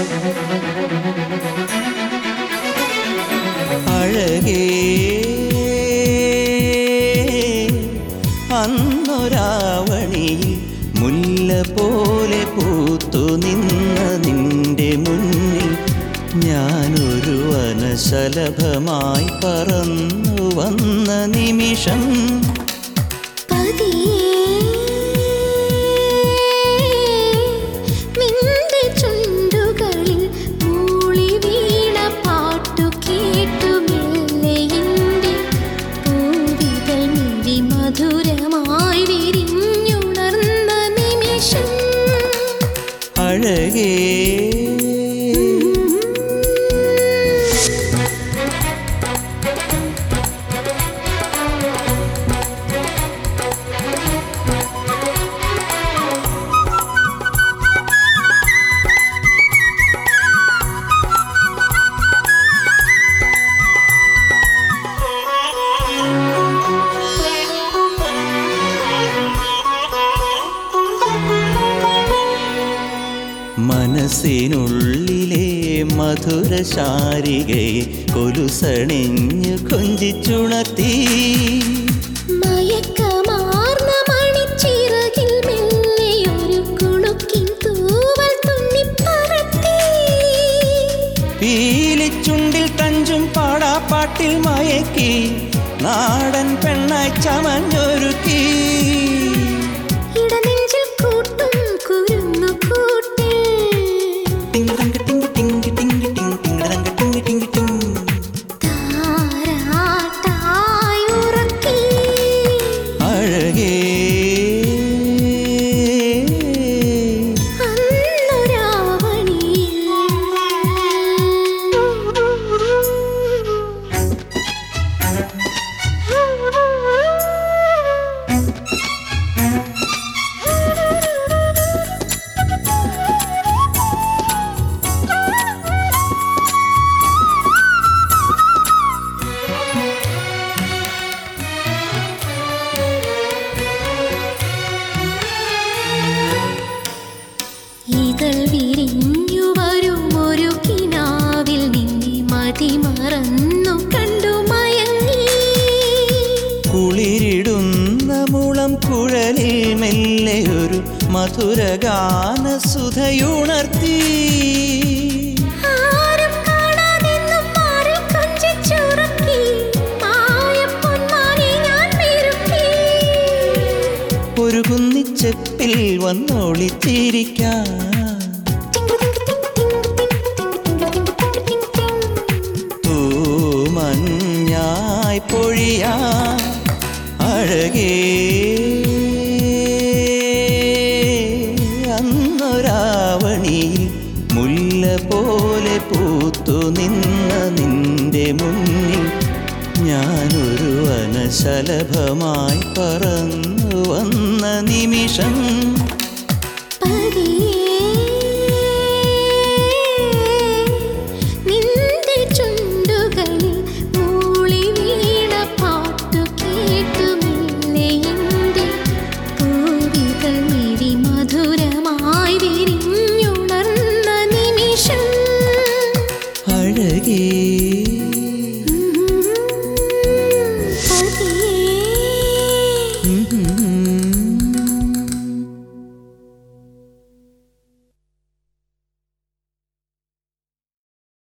അഴകേ അന്നൊരാവണിയിൽ മുല്ല പോലെ പൂത്തു നിന്ന നിന്റെ മുന്നിൽ ഞാനൊരു വനശലഭമായി പറന്നു വന്ന നിമിഷം മധുരമായി വിരിഞ്ഞുണർന്ന നിമിഷം അഴകേ മനസ്സിനുള്ളിലെ മധുരശാരികയെ കൊലുസണിഞ്ഞു കൊഞ്ചിച്ചുണർത്തി മയക്കമാർന്ന മണിച്ചിറകിൽ മെല്ലെയൊരു കുണുക്കിൻ തൂവൽ തുന്നിപ്പറത്തി പീലിച്ചുണ്ടിൽ തഞ്ചും പാടാപ്പാട്ടിൽ മയക്കി നാടൻ പെണ്ണായി ചമഞ്ഞൊരുക്കി ഇടനെഞ്ചിൽ കൂട്ടും കുരുന്നു കൂട്ടി അഴകേ ഇതൾ വിരിഞ്ഞു വരും ഒരു കിനാവിൽ നിന്നെ മതിമറന്നു കണ്ടു മയങ്ങി കുളിരിടുന്ന മുളം കുഴലിൽ മെല്ലെ ഒരു മധുരഗാന സുധയുണർത്തി ആരും കാണാതെന്നും മാറിൽ കൊഞ്ചിച്ചുറക്കി മായപ്പൊന്മാനെ ഞാൻ പെരുക്കി ഒരു കുന്നിച്ചെപ്പിൽ വന്നൊളിച്ചിരിക്കാം മഞ്ഞായി പൊഴിയാ അഴകേ അന്നൊരാവണിയിൽ മുല്ല പോലെ പൂത്തു നിന്ന നിന്റെ മുന്നിൽ ഞാനൊരു വനശലഭമായി പറന്നു വന്ന നിമിഷം മധുരമായി വിരിഞ്ഞുണർന്ന നിമിഷം അഴകേ